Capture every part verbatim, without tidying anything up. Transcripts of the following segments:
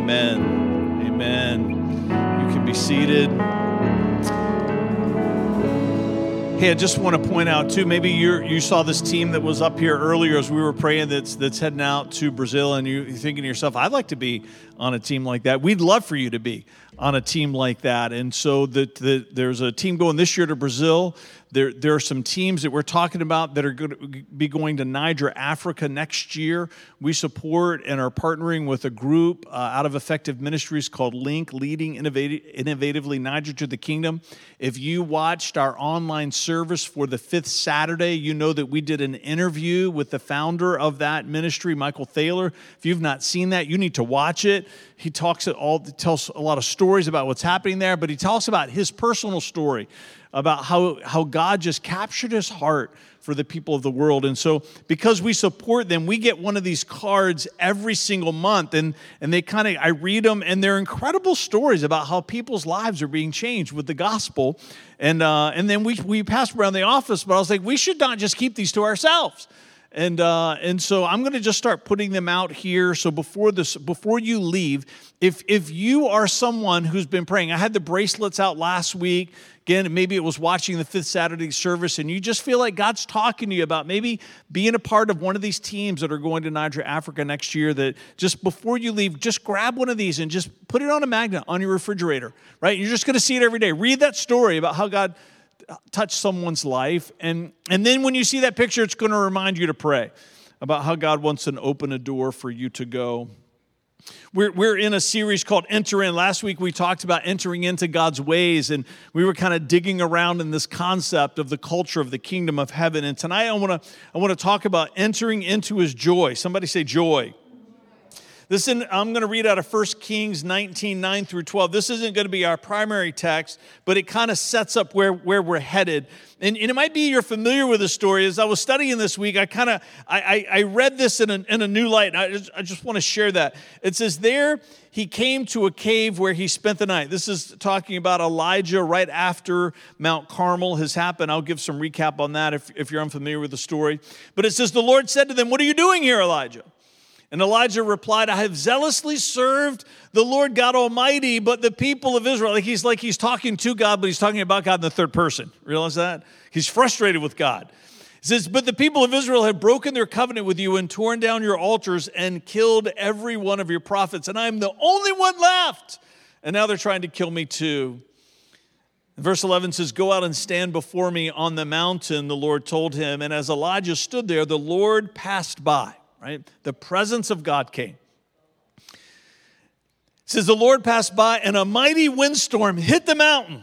Amen. Amen. You can be seated. Hey, I just want to point out, too, maybe you you saw this team that was up here earlier as we were praying that's that's heading out to Brazil, and you, you're thinking to yourself, I'd like to be on a team like that. We'd love for you to be on a team like that. And so the, the, there's a team going this year to Brazil. There, there are some teams that we're talking about that are going to be going to Niger, Africa next year. We support and are partnering with a group uh, out of Effective Ministries called Link, Leading Innovative, Innovatively Niger to the Kingdom. If you watched our online service for the fifth Saturday, you know that we did an interview with the founder of that ministry, Michael Thaler. If you've not seen that, you need to watch it. He talks at all, tells a lot of stories about what's happening there, but he talks about his personal story, about how, how God just captured his heart for the people of the world. And so because we support them, we get one of these cards every single month. And, and they kind of, I read them, and they're incredible stories about how people's lives are being changed with the gospel. And uh, and then we, we pass around the office, but I was like, we should not just keep these to ourselves. And uh, and so I'm going to just start putting them out here. So before this, before you leave, if if you are someone who's been praying, I had the bracelets out last week. Again, maybe it was watching the fifth Saturday service, and you just feel like God's talking to you about maybe being a part of one of these teams that are going to Niger, Africa next year. That just before you leave, just grab one of these and just put it on a magnet on your refrigerator. Right? You're just going to see it every day. Read that story about how God touch someone's life. And, and then when you see that picture, it's going to remind you to pray about how God wants to open a door for you to go. We're, we're in a series called Enter In. Last week we talked about entering into God's ways, and we were kind of digging around in this concept of the culture of the kingdom of heaven. And tonight I want to I want to talk about entering into his joy. Somebody say joy. This is, I'm going to read out of First Kings nineteen, nine through twelve. This isn't going to be our primary text, but it kind of sets up where, where we're headed. And, and it might be you're familiar with the story. As I was studying this week, I kind of I, I, I read this in a, in a new light, and I just, I just want to share that. It says, there he came to a cave where he spent the night. This is talking about Elijah right after Mount Carmel has happened. I'll give some recap on that if, if you're unfamiliar with the story. But it says, the Lord said to them, what are you doing here, Elijah? And Elijah replied, I have zealously served the Lord God Almighty, but the people of Israel. Like he's like he's talking to God, but he's talking about God in the third person. Realize that? He's frustrated with God. He says, but the people of Israel have broken their covenant with you and torn down your altars and killed every one of your prophets. And I'm the only one left. And now they're trying to kill me too. Verse eleven says, go out and stand before me on the mountain, the Lord told him. And as Elijah stood there, the Lord passed by. Right? The presence of God came. It says the Lord passed by and a mighty windstorm hit the mountain.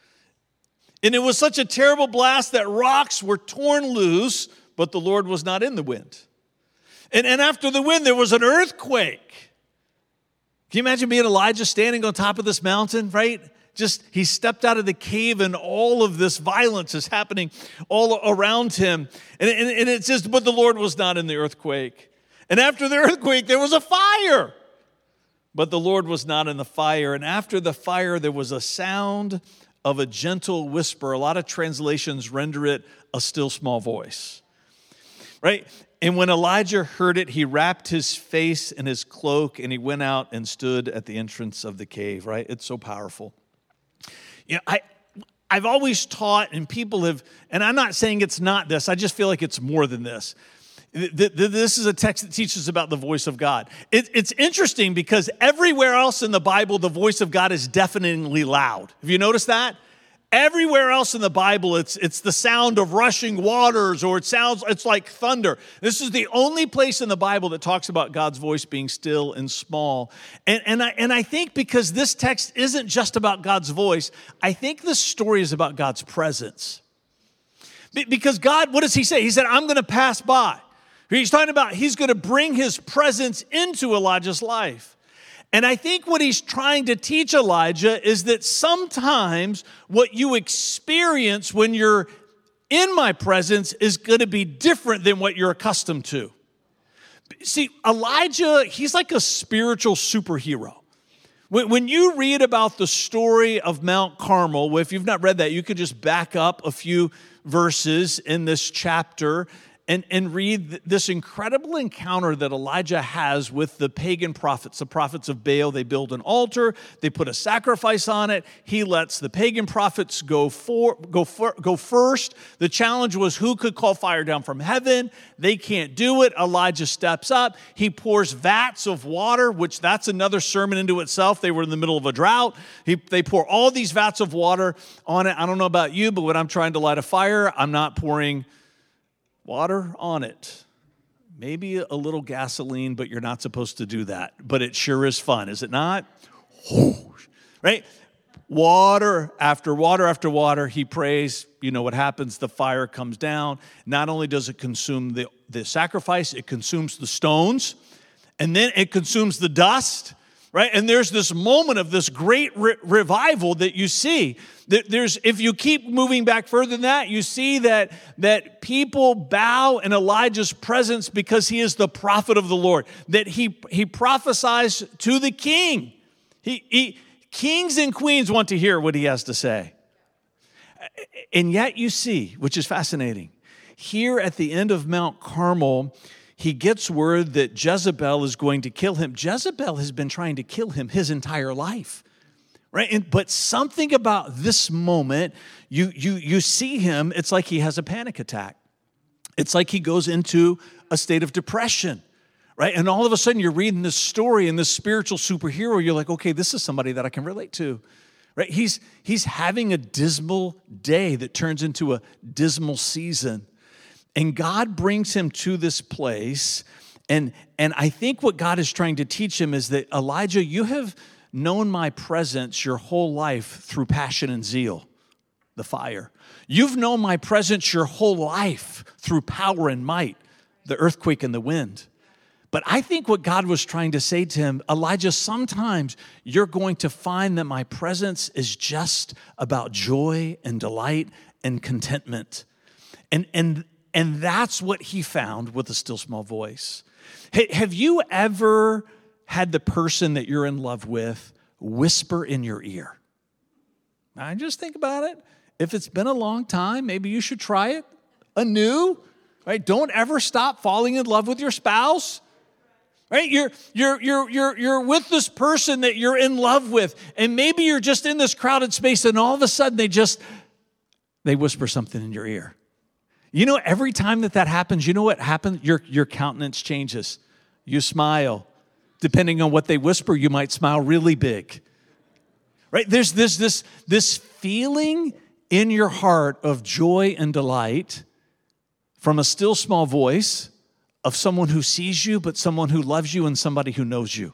And it was such a terrible blast that rocks were torn loose, but the Lord was not in the wind. And, and after the wind, there was an earthquake. Can you imagine being Elijah standing on top of this mountain, right? Just, he stepped out of the cave and all of this violence is happening all around him. And, and, and it says, but the Lord was not in the earthquake. And after the earthquake, there was a fire. But the Lord was not in the fire. And after the fire, there was a sound of a gentle whisper. A lot of translations render it a still small voice. Right? And when Elijah heard it, he wrapped his face in his cloak and he went out and stood at the entrance of the cave. Right? It's so powerful. You know, I, I've always taught, and people have, and I'm not saying it's not this, I just feel like it's more than this. This is a text that teaches about the voice of God. It, it's interesting because everywhere else in the Bible, the voice of God is deafeningly loud. Have you noticed that? Everywhere else in the Bible, it's it's the sound of rushing waters, or it sounds, it's like thunder. This is the only place in the Bible that talks about God's voice being still and small. And, and, I, and I think because this text isn't just about God's voice, I think this story is about God's presence. Because God, what does he say? He said, I'm going to pass by. He's talking about he's going to bring his presence into Elijah's life. And I think what he's trying to teach Elijah is that sometimes what you experience when you're in my presence is going to be different than what you're accustomed to. See, Elijah, he's like a spiritual superhero. When you read about the story of Mount Carmel, if you've not read that, you could just back up a few verses in this chapter. and, and read this incredible encounter that Elijah has with the pagan prophets, the prophets of Baal. They build an altar, they put a sacrifice on it. He lets the pagan prophets go for, go for, go first. The challenge was who could call fire down from heaven. They can't do it. Elijah steps up. He pours vats of water, which that's another sermon into itself. They were in the middle of a drought. He, they pour all these vats of water on it. I don't know about you, but when I'm trying to light a fire, I'm not pouring water on it. Maybe a little gasoline, but you're not supposed to do that. But it sure is fun, is it not? Right? Water after water after water, he prays. You know what happens? The fire comes down. Not only does it consume the, the sacrifice, it consumes the stones, and then it consumes the dust. Right? And there's this moment of this great re- revival that you see. There's, if you keep moving back further than that, you see that, that people bow in Elijah's presence because he is the prophet of the Lord, that he, he prophesies to the king. He, he, kings and queens want to hear what he has to say. And yet you see, which is fascinating, here at the end of Mount Carmel, he gets word that Jezebel is going to kill him. Jezebel has been trying to kill him his entire life, right? And, but something about this moment, you, you, you see him, it's like he has a panic attack. It's like he goes into a state of depression, right? And all of a sudden you're reading this story and this spiritual superhero, you're like, okay, this is somebody that I can relate to, right? He's, he's having a dismal day that turns into a dismal season. And God brings him to this place, and, and I think what God is trying to teach him is that, Elijah, you have known my presence your whole life through passion and zeal, the fire. You've known my presence your whole life through power and might, the earthquake and the wind. But I think what God was trying to say to him, Elijah, sometimes you're going to find that my presence is just about joy and delight and contentment. And, and, And that's what he found with a still small voice. Hey, have you ever had the person that you're in love with whisper in your ear? I just think about it. If it's been a long time, maybe you should try it anew. Right? Don't ever stop falling in love with your spouse. Right? You're, you're, you're, you're, you're with this person that you're in love with, and maybe you're just in this crowded space, and all of a sudden they just, they whisper something in your ear. You know, every time that that happens, you know what happens? Your, your countenance changes. You smile. Depending on what they whisper, you might smile really big. Right? There's this, this, this feeling in your heart of joy and delight from a still small voice of someone who sees you, but someone who loves you and somebody who knows you.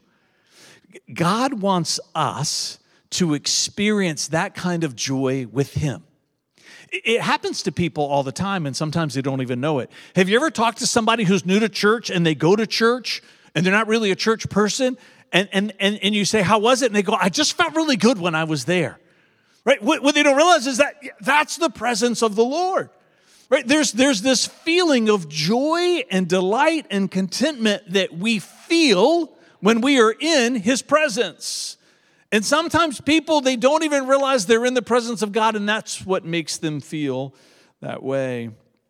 God wants us to experience that kind of joy with him. It happens to people all the time, and sometimes they don't even know it. Have you ever talked to somebody who's new to church, and they go to church, and they're not really a church person, and, and, and, and you say, how was it? And they go, I just felt really good when I was there. Right? What, what they don't realize is that that's the presence of the Lord. Right? There's, there's this feeling of joy and delight and contentment that we feel when we are in his presence. And sometimes people, they don't even realize they're in the presence of God, and that's what makes them feel that way.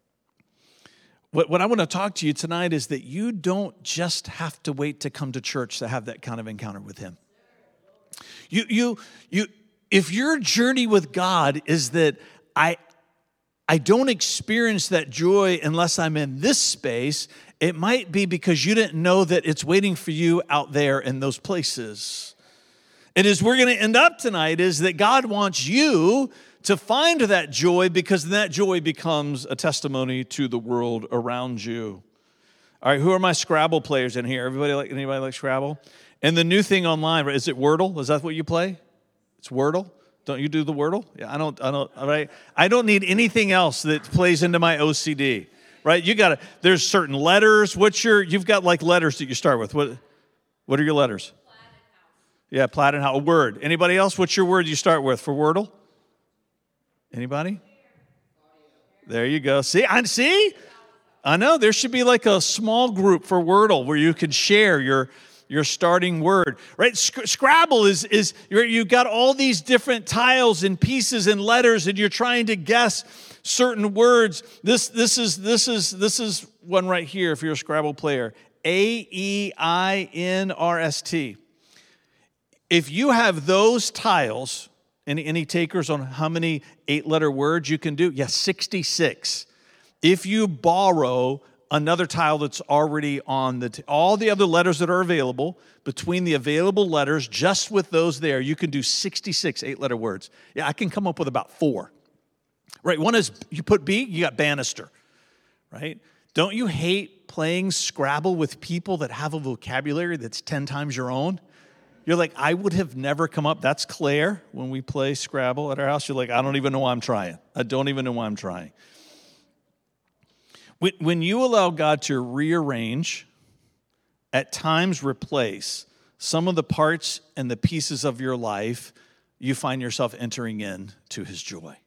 What, what I want to talk to you tonight is that you don't just have to wait to come to church to have that kind of encounter with him. You, you, you, if your journey with God is that I, I don't experience that joy unless I'm in this space, it might be because you didn't know that it's waiting for you out there in those places. And as we're going to end up tonight is that God wants you to find that joy, because that joy becomes a testimony to the world around you. All right, who are my Scrabble players in here? Everybody like anybody like Scrabble? And the new thing online, is it Wordle? Is that what you play? It's Wordle? Don't you do the Wordle? Yeah, I don't. I don't. All right, I don't need anything else that plays into my O C D. Right? You got to. There's certain letters. What's your? You've got like letters that you start with. What? What are your letters? Yeah, Plaid and how a word. Anybody else? What's your word you start with for Wordle? Anybody? There you go. See, I see. I know there should be like a small group for Wordle where you can share your your starting word, right? Sc- Scrabble is is you're, you've got all these different tiles and pieces and letters, and you're trying to guess certain words. This, this, is, this, is, this is one right here if you're a Scrabble player. A E I N R S T. If you have those tiles, any, any takers on how many eight-letter words you can do? Yes, sixty-six. If you borrow another tile that's already on the, t- all the other letters that are available, between the available letters, just with those there, you can do sixty-six eight-letter words. Yeah, I can come up with about four. Right, one is, you put B, you got banister, right? Don't you hate playing Scrabble with people that have a vocabulary that's ten times your own? You're like, I would have never come up. That's Claire when we play Scrabble at our house. You're like, I don't even know why I'm trying. I don't even know why I'm trying. When you allow God to rearrange, at times replace some of the parts and the pieces of your life, you find yourself entering into his joy.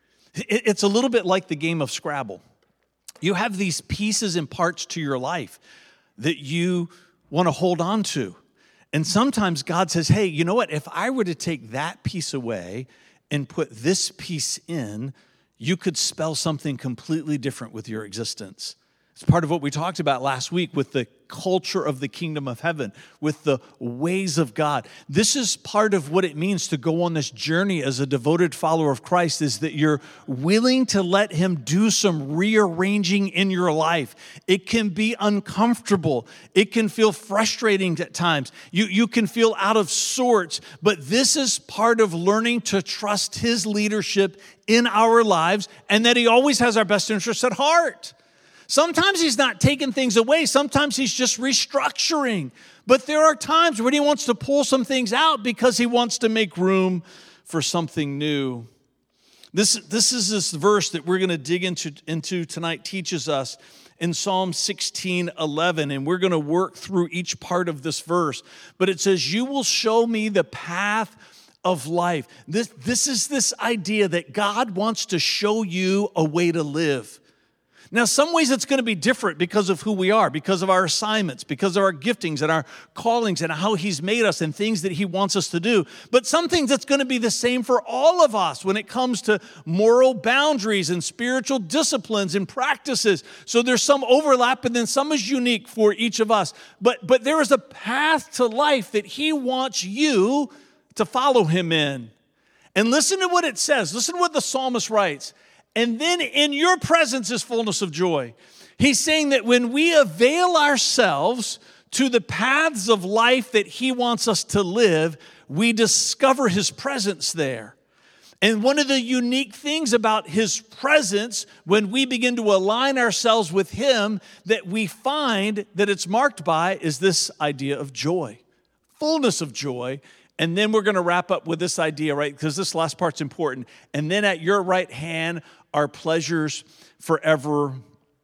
It's a little bit like the game of Scrabble. You have these pieces and parts to your life that you want to hold on to. And sometimes God says, hey, you know what? If I were to take that piece away and put this piece in, you could spell something completely different with your existence. It's part of what we talked about last week with the culture of the kingdom of heaven, with the ways of God. This is part of what it means to go on this journey as a devoted follower of Christ, is that you're willing to let him do some rearranging in your life. It can be uncomfortable. It can feel frustrating at times. You, you can feel out of sorts, but this is part of learning to trust his leadership in our lives and that he always has our best interests at heart. Sometimes he's not taking things away. Sometimes he's just restructuring. But there are times when he wants to pull some things out because he wants to make room for something new. This, this is this verse that we're going to dig into, into tonight teaches us in Psalm sixteen eleven, and we're going to work through each part of this verse. But it says, you will show me the path of life. This, this is this idea that God wants to show you a way to live. Now, some ways it's going to be different because of who we are, because of our assignments, because of our giftings and our callings and how he's made us and things that he wants us to do. But some things it's going to be the same for all of us when it comes to moral boundaries and spiritual disciplines and practices. So there's some overlap and then some is unique for each of us. But, but there is a path to life that he wants you to follow him in. And listen to what it says. Listen to what the psalmist writes. And then in your presence is fullness of joy. He's saying that when we avail ourselves to the paths of life that he wants us to live, we discover his presence there. And one of the unique things about his presence, when we begin to align ourselves with him, that we find that it's marked by is this idea of joy, fullness of joy. And then we're going to wrap up with this idea, right? Because this last part's important. And then at your right hand are pleasures forevermore.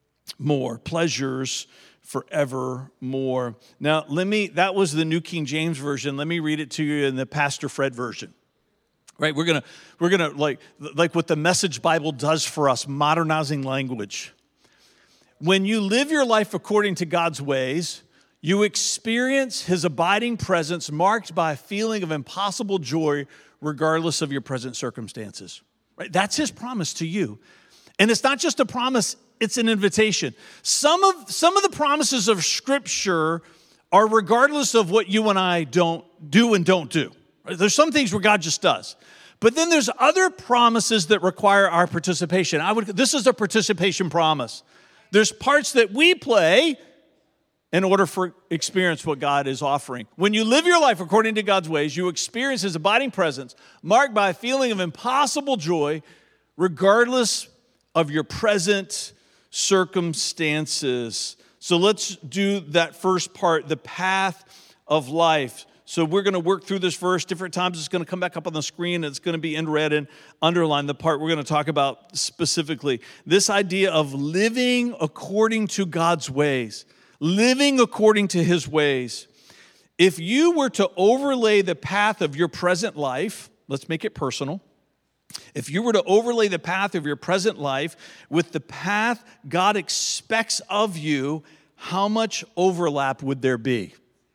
Pleasures forevermore. Now, let me, that was the New King James Version. Let me read it to you in the Pastor Fred version. Right? We're going to, we're going to like, like what the Message Bible does for us, modernizing language. When you live your life according to God's ways, you experience his abiding presence marked by a feeling of impossible joy regardless of your present circumstances. Right? That's his promise to you. And it's not just a promise, it's an invitation. Some of, some of the promises of Scripture are regardless of what you and I don't do and don't do. Right? There's some things where God just does. But then there's other promises that require our participation. I would, this is a participation promise. There's parts that we play in order for experience what God is offering. When you live your life according to God's ways, you experience his abiding presence marked by a feeling of impossible joy regardless of your present circumstances. So let's do that first part, the path of life. So we're going to work through this verse different times. It's going to come back up on the screen. It's going to be in red and underline the part we're going to talk about specifically. This idea of living according to God's ways. Living according to his ways. If you were to overlay the path of your present life, let's make it personal. If you were to overlay the path of your present life with the path God expects of you, how much overlap would there be?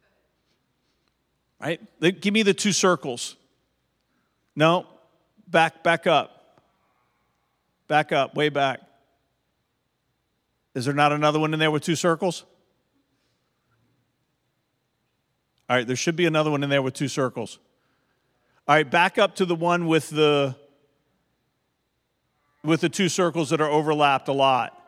Right? Give me the two circles. No, back, back up. Back up, way back. Is there not another one in there with two circles? All right, there should be another one in there with two circles. All right, back up to the one with the with the two circles that are overlapped a lot.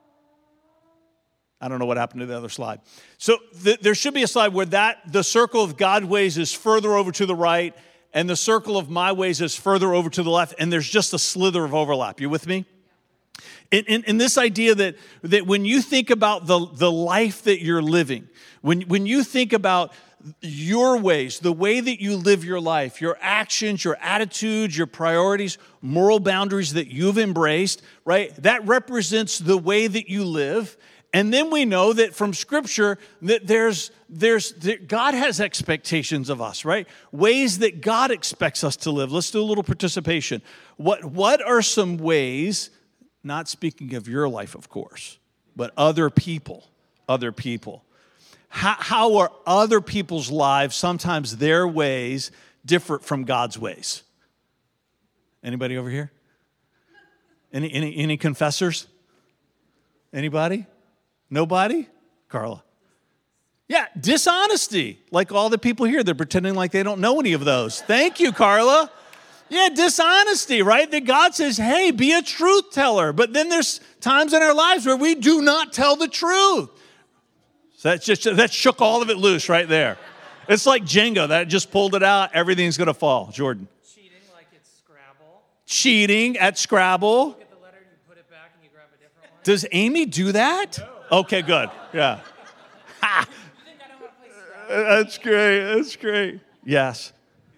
I don't know what happened to the other slide. So th- there should be a slide where that the circle of God's ways is further over to the right, and the circle of my ways is further over to the left, and there's just a slither of overlap. You with me? In, in, in this idea that, that when you think about the, the life that you're living, when, when you think about your ways, the way that you live your life, your actions, your attitudes, your priorities, moral boundaries that you've embraced, right? That represents the way that you live. And then we know that from Scripture that there's, there's, that God has expectations of us, right? Ways that God expects us to live. Let's do a little participation. What, what are some ways, not speaking of your life, of course, but other people, other people. How, how are other people's lives, sometimes their ways, different from God's ways? Anybody over here? Any, any, any confessors? Anybody? Nobody? Carla. Yeah, dishonesty. Like all the people here, they're pretending like they don't know any of those. Thank you, Carla. Yeah, dishonesty, right? That God says, hey, be a truth teller. But then there's times in our lives where we do not tell the truth. So that's just, that shook all of it loose right there. It's like Jenga. That just pulled it out. Everything's going to fall. Jordan. Cheating like it's Scrabble. Cheating at Scrabble. You get the letter and you put it back and you grab a different one. Does Amy do that? No. Okay, good. Yeah. Ha! You think I know how to play Scrabble? That's great. That's great. Yes.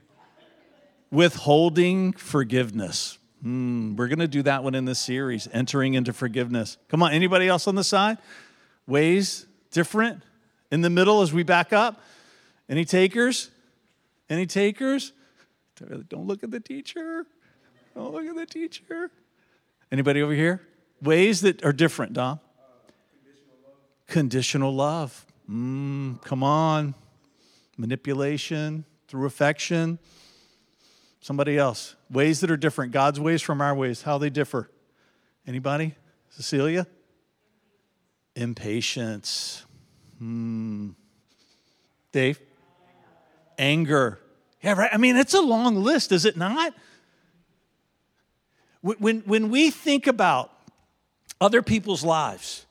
Withholding forgiveness. Mm, we're going to do that one in this series, entering into forgiveness. Come on, anybody else on the side? Ways different in the middle as we back up? Any takers? Any takers? Don't look at the teacher. Don't look at the teacher. Anybody over here? Ways that are different, Dom? Uh, conditional love. Conditional love. Mm, come on. Manipulation through affection. Somebody else. Ways that are different. God's ways from our ways. How they differ. Anybody? Cecilia? Impatience. Hmm. Dave? Anger. Yeah, right. I mean, it's a long list, is it not? When, when we think about other people's lives,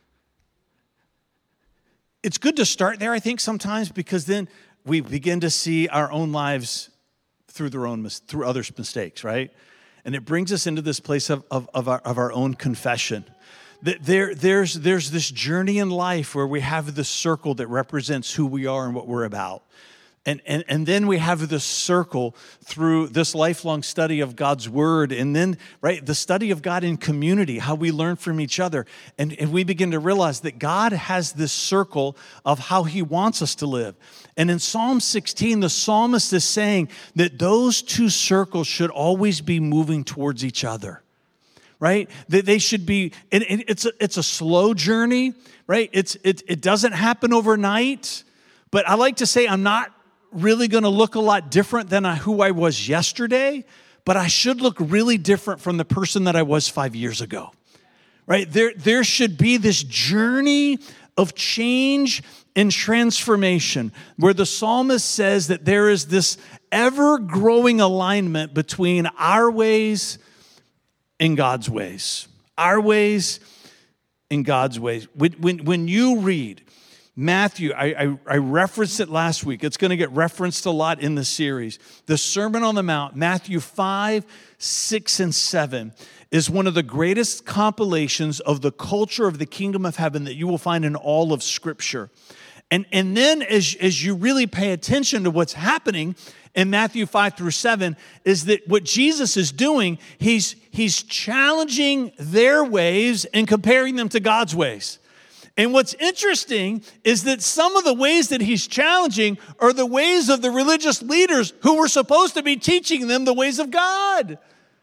it's good to start there, I think, sometimes, because then we begin to see our own lives through their own through others' mistakes, right? And it brings us into this place of, of, of, our, of our own confession. There, there's, there's this journey in life where we have this circle that represents who we are and what we're about. And, and, and then we have this circle through this lifelong study of God's word. And then, right, the study of God in community, how we learn from each other. And, and we begin to realize that God has this circle of how he wants us to live. And in Psalm sixteen, the psalmist is saying that those two circles should always be moving towards each other. Right? That they should be, and it's a, it's a slow journey, right? It's it, it doesn't happen overnight. But I like to say I'm not really going to look a lot different than I, who I was yesterday, but I should look really different from the person that I was five years ago. Right? There, there should be this journey of change and transformation where the psalmist says that there is this ever-growing alignment between our ways and God's ways. Our ways and God's ways. When, when, when you read Matthew, I, I, I referenced it last week. It's going to get referenced a lot in the series. The Sermon on the Mount, Matthew five, six, and seven, is one of the greatest compilations of the culture of the kingdom of heaven that you will find in all of Scripture. And, and then as, as you really pay attention to what's happening in Matthew five through seven, is that what Jesus is doing, he's, he's challenging their ways and comparing them to God's ways. And what's interesting is that some of the ways that he's challenging are the ways of the religious leaders who were supposed to be teaching them the ways of God.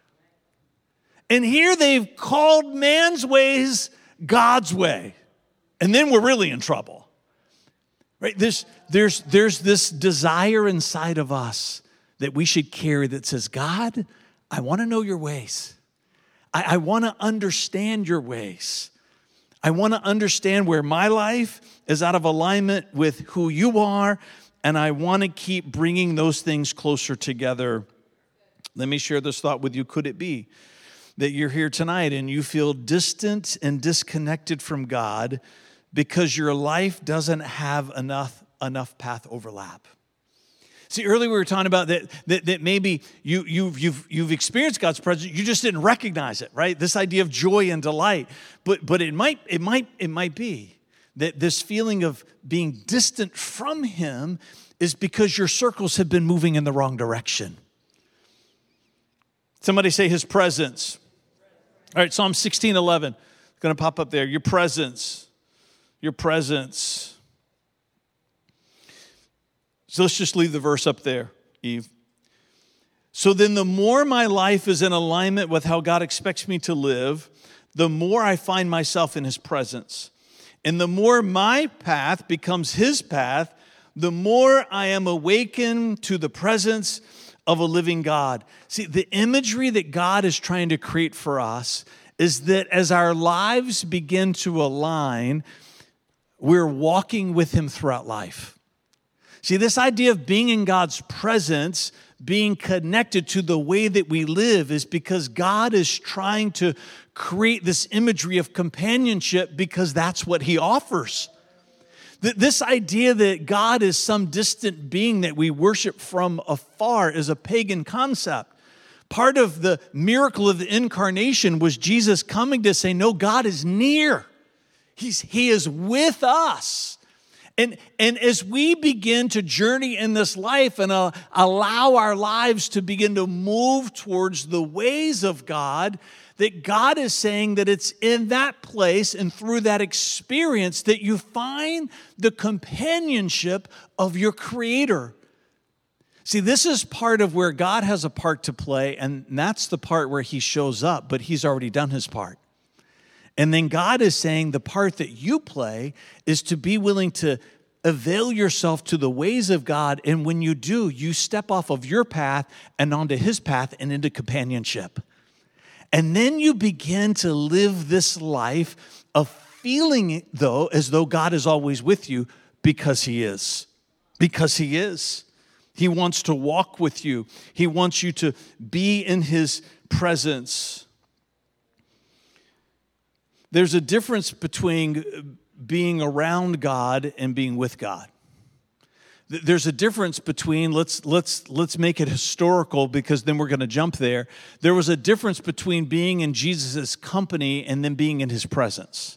And here they've called man's ways God's way. And then we're really in trouble. Right? There's, there's, there's this desire inside of us that we should carry that says, God, I want to know your ways. I, I want to understand your ways. I want to understand where my life is out of alignment with who you are, and I want to keep bringing those things closer together. Let me share this thought with you. Could it be that you're here tonight and you feel distant and disconnected from God because your life doesn't have enough, enough path overlap? See, earlier we were talking about that, that, that maybe you, you've, you've, you've experienced God's presence, you just didn't recognize it, right? This idea of joy and delight. But, but it might, it might, it might be that this feeling of being distant from Him is because your circles have been moving in the wrong direction. Somebody say His presence. All right, Psalm sixteen eleven. It's going to pop up there. Your presence. Your presence. So let's just leave the verse up there, Eve. So then the more my life is in alignment with how God expects me to live, the more I find myself in His presence. And the more my path becomes His path, the more I am awakened to the presence of a living God. See, the imagery that God is trying to create for us is that as our lives begin to align, we're walking with Him throughout life. See, this idea of being in God's presence, being connected to the way that we live, is because God is trying to create this imagery of companionship because that's what He offers. This idea that God is some distant being that we worship from afar is a pagan concept. Part of the miracle of the incarnation was Jesus coming to say, no, God is near. He's, he is with us. And, and as we begin to journey in this life and uh, allow our lives to begin to move towards the ways of God, that God is saying that it's in that place and through that experience that you find the companionship of your Creator. See, this is part of where God has a part to play, and that's the part where He shows up, but He's already done His part. And then God is saying the part that you play is to be willing to avail yourself to the ways of God, and when you do, you step off of your path and onto His path and into companionship. And then you begin to live this life of feeling, though, as though God is always with you because He is. Because He is. He wants to walk with you. He wants you to be in His presence. There's a difference between being around God and being with God. There's a difference between, let's let's let's make it historical because then we're going to jump there. There was a difference between being in Jesus' company and then being in His presence.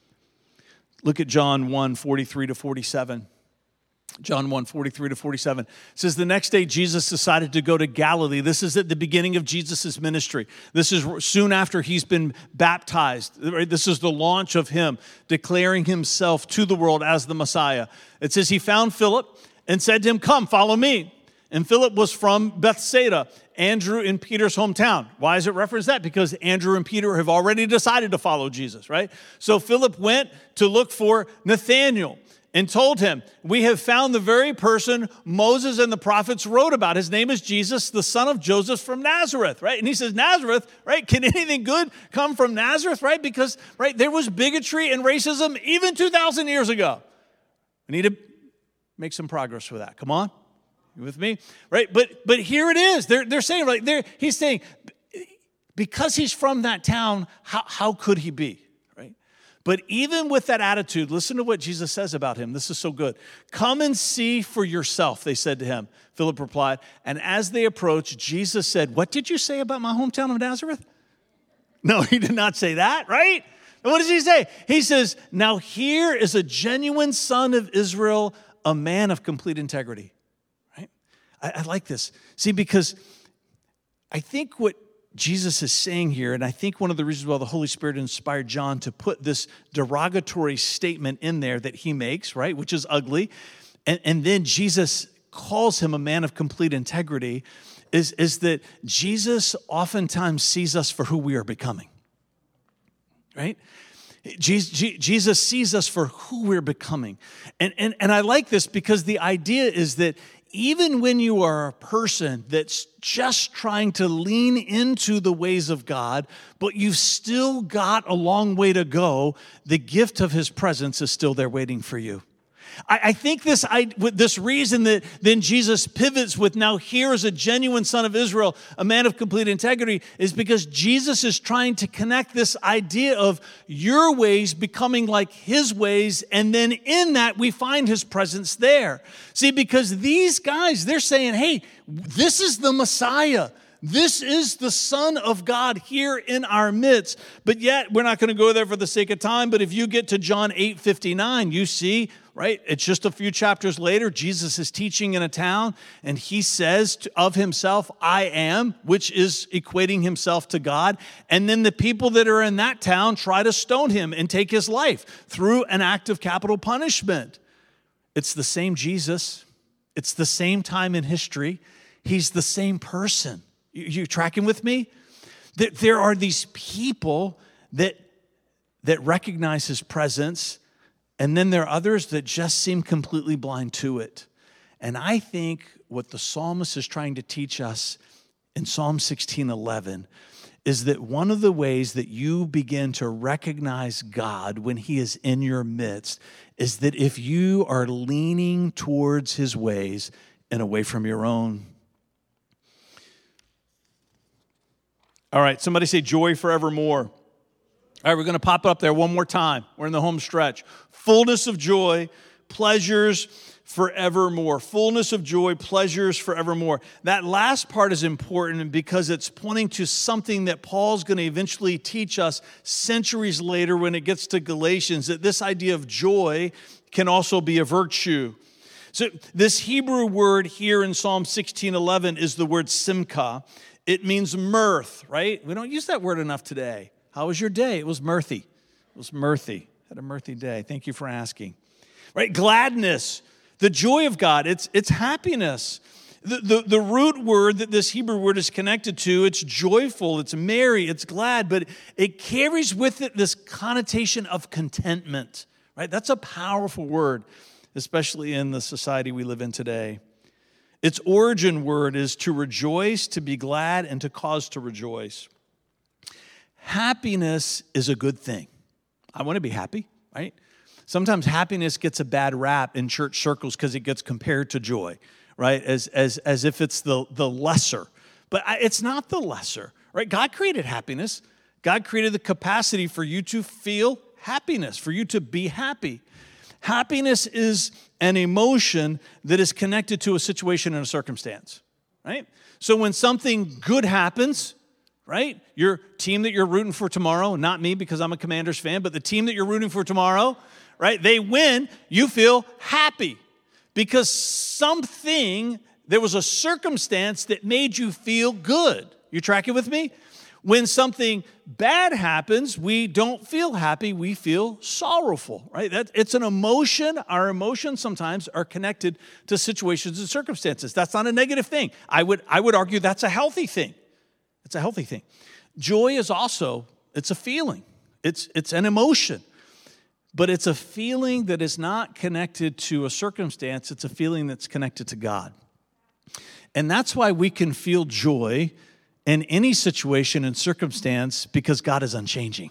Look at John one, forty-three to forty-seven. John one, forty-three to forty-seven. It says, the next day Jesus decided to go to Galilee. This is at the beginning of Jesus' ministry. This is soon after He's been baptized. This is the launch of Him declaring Himself to the world as the Messiah. It says He found Philip and said to him, come, follow me. And Philip was from Bethsaida, Andrew and Peter's hometown. Why does it reference that? Because Andrew and Peter have already decided to follow Jesus, right? So Philip went to look for Nathanael and told him, we have found the very person Moses and the prophets wrote about. His name is Jesus, the son of Joseph from Nazareth, right? And he says, Nazareth, right? Can anything good come from Nazareth, right? Because, right, there was bigotry and racism even two thousand years ago. We need to make some progress with that. Come on. You with me? Right? But but here it is. They're they're saying, like, they're he's saying, because he's from that town, how, how could he be? Right? But even with that attitude, listen to what Jesus says about him. This is so good. Come and see for yourself, they said to him. Philip replied. And as they approached, Jesus said, what did you say about my hometown of Nazareth? No, he did not say that, right? And what does he say? He says, now here is a genuine son of Israel, a man of complete integrity. Right? I, I like this. See, because I think what Jesus is saying here, and I think one of the reasons why the Holy Spirit inspired John to put this derogatory statement in there that he makes, right, which is ugly, and, and then Jesus calls him a man of complete integrity, is, is that Jesus oftentimes sees us for who we are becoming, right? Jesus sees us for who we're becoming. And, and, and I like this because the idea is that even when you are a person that's just trying to lean into the ways of God, but you've still got a long way to go, the gift of his presence is still there waiting for you. I, I think this, I, with this reason that then Jesus pivots with now here is a genuine son of Israel, a man of complete integrity, is because Jesus is trying to connect this idea of your ways becoming like his ways, and then in that we find his presence there. See, because these guys, they're saying, hey, this is the Messiah. This is the Son of God here in our midst. But yet, we're not going to go there for the sake of time, but if you get to John eight fifty-nine, you see, right? It's just a few chapters later, Jesus is teaching in a town, and he says to, of himself, I am, which is equating himself to God. And then the people that are in that town try to stone him and take his life through an act of capital punishment. It's the same Jesus. It's the same time in history. He's the same person. You, you tracking with me? There, there are these people that, that recognize his presence, and then there are others that just seem completely blind to it. And I think what the psalmist is trying to teach us in Psalm sixteen eleven is that one of the ways that you begin to recognize God when he is in your midst is that if you are leaning towards his ways and away from your own. All right, somebody say joy forevermore. All right, we're going to pop up there one more time. We're in the home stretch. Fullness of joy, pleasures forevermore. Fullness of joy, pleasures forevermore. That last part is important because it's pointing to something that Paul's going to eventually teach us centuries later when it gets to Galatians, that this idea of joy can also be a virtue. So this Hebrew word here in Psalm sixteen eleven is the word simcha. It means mirth, right? We don't use that word enough today. How was your day? It was mirthy. It was mirthy. Had a mirthy day. Thank you for asking. Right? Gladness, the joy of God. It's it's happiness. The, the, the root word that this Hebrew word is connected to, it's joyful, it's merry, it's glad, but it carries with it this connotation of contentment. Right? That's a powerful word, especially in the society we live in today. Its origin word is to rejoice, to be glad, and to cause to rejoice. Happiness is a good thing. I want to be happy, right? Sometimes happiness gets a bad rap in church circles because it gets compared to joy, right? As, as, as if it's the, the lesser. But it's not the lesser, right? God created happiness. God created the capacity for you to feel happiness, for you to be happy. Happiness is an emotion that is connected to a situation and a circumstance, right? So when something good happens, right? Your team that you're rooting for tomorrow, not me because I'm a Commanders fan, but the team that you're rooting for tomorrow, right? They win, you feel happy because something, there was a circumstance that made you feel good. You tracking with me? When something bad happens, we don't feel happy, we feel sorrowful, right? That, it's an emotion. Our emotions sometimes are connected to situations and circumstances. That's not a negative thing. I would, I would argue that's a healthy thing. It's a healthy thing. Joy is also, it's a feeling. It's, it's an emotion. But it's a feeling that is not connected to a circumstance. It's a feeling that's connected to God. And that's why we can feel joy in any situation and circumstance because God is unchanging.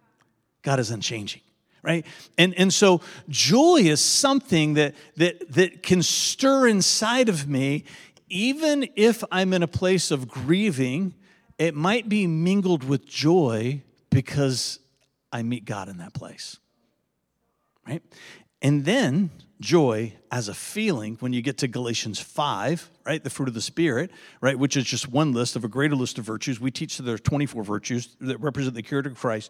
God is unchanging, right? And, and so joy is something that, that, that can stir inside of me even if I'm in a place of grieving. It might be mingled with joy because I meet God in that place, right? And then joy as a feeling, when you get to Galatians five, right, the fruit of the Spirit, right, which is just one list of a greater list of virtues. We teach that there are twenty-four virtues that represent the character of Christ.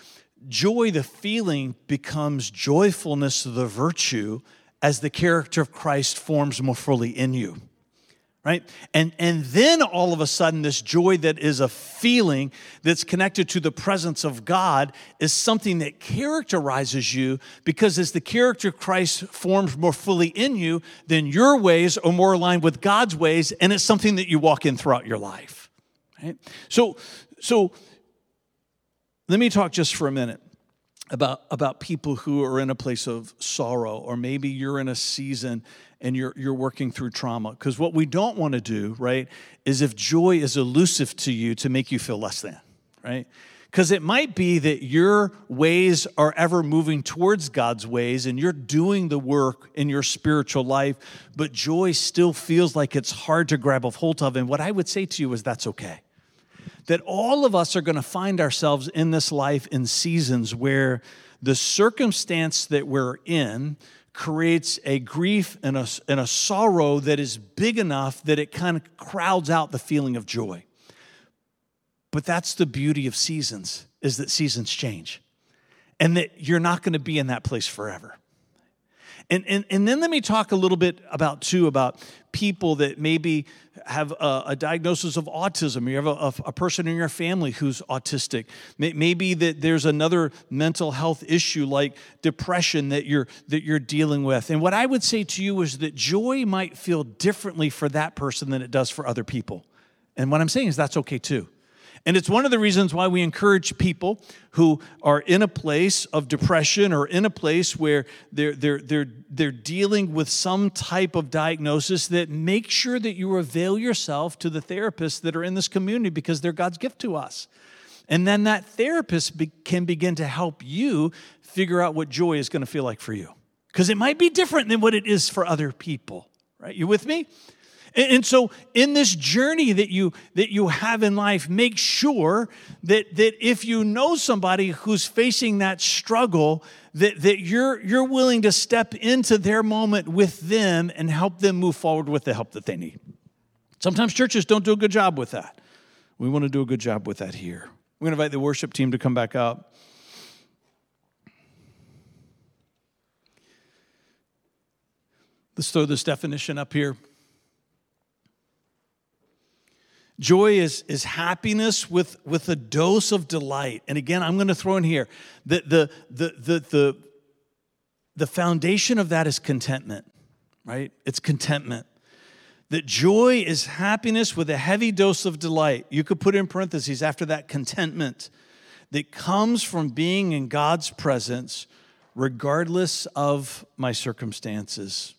Joy, the feeling, becomes joyfulness, the virtue, as the character of Christ forms more fully in you. Right? And, and then all of a sudden, this joy that is a feeling that's connected to the presence of God is something that characterizes you, because as the character of Christ forms more fully in you, then your ways are more aligned with God's ways, and it's something that you walk in throughout your life. Right? So, so let me talk just for a minute. about, about people who are in a place of sorrow, or maybe you're in a season and you're you're working through trauma. Because what we don't want to do, right, is if joy is elusive to you to make you feel less than, right? Because it might be that your ways are ever moving towards God's ways and you're doing the work in your spiritual life, but joy still feels like it's hard to grab a hold of. And what I would say to you is that's okay. That all of us are going to find ourselves in this life in seasons where the circumstance that we're in creates a grief and a, and a sorrow that is big enough that it kind of crowds out the feeling of joy. But that's the beauty of seasons, is that seasons change and that you're not going to be in that place forever. And, and, and then let me talk a little bit about, too, about people that maybe have a, a diagnosis of autism. You have a, a, a person in your family who's autistic. Maybe that there's another mental health issue like depression that you're, that you're dealing with. And what I would say to you is that joy might feel differently for that person than it does for other people. And what I'm saying is that's okay, too. And it's one of the reasons why we encourage people who are in a place of depression or in a place where they're, they're, they're, they're dealing with some type of diagnosis, that make sure that you avail yourself to the therapists that are in this community, because they're God's gift to us. And then that therapist be, can begin to help you figure out what joy is going to feel like for you. Because it might be different than what it is for other people. Right? You with me? And so in this journey that you that you have in life, make sure that, that if you know somebody who's facing that struggle, that, that you're, you're willing to step into their moment with them and help them move forward with the help that they need. Sometimes churches don't do a good job with that. We want to do a good job with that here. We're going to invite the worship team to come back up. Let's throw this definition up here. Joy is, is happiness with, with a dose of delight. And again, I'm going to throw in here that the, the, the, the, the foundation of that is contentment, right? It's contentment. That joy is happiness with a heavy dose of delight. You could put in parentheses after that, contentment, that comes from being in God's presence regardless of my circumstances.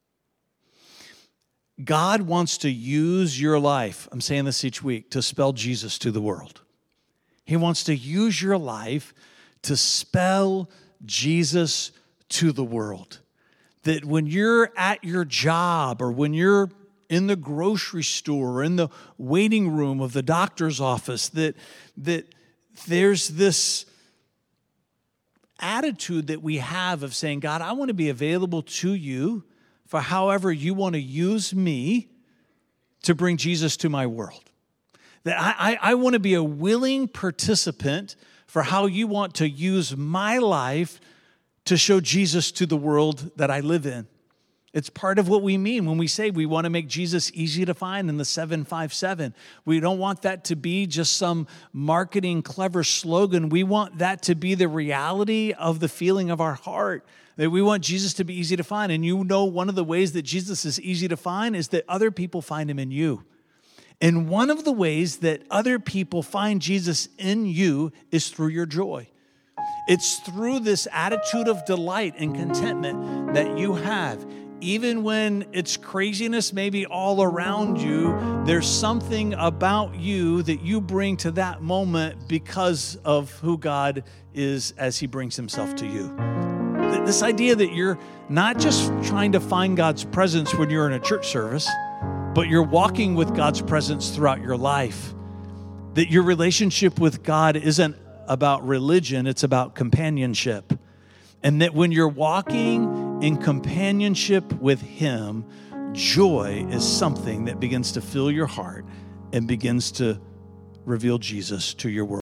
God wants to use your life, I'm saying this each week, to spell Jesus to the world. He wants to use your life to spell Jesus to the world. That when you're at your job, or when you're in the grocery store, or in the waiting room of the doctor's office, that, that there's this attitude that we have of saying, God, I want to be available to you for however you want to use me to bring Jesus to my world. That I, I, I want to be a willing participant for how you want to use my life to show Jesus to the world that I live in. It's part of what we mean when we say we want to make Jesus easy to find in the seven five seven. We don't want that to be just some marketing clever slogan. We want that to be the reality of the feeling of our heart. That we want Jesus to be easy to find. And you know, one of the ways that Jesus is easy to find is that other people find him in you. And one of the ways that other people find Jesus in you is through your joy. It's through this attitude of delight and contentment that you have. Even when it's craziness maybe all around you, there's something about you that you bring to that moment because of who God is as he brings himself to you. This idea that you're not just trying to find God's presence when you're in a church service, but you're walking with God's presence throughout your life. That your relationship with God isn't about religion, it's about companionship. And that when you're walking in companionship with him, joy is something that begins to fill your heart and begins to reveal Jesus to your world.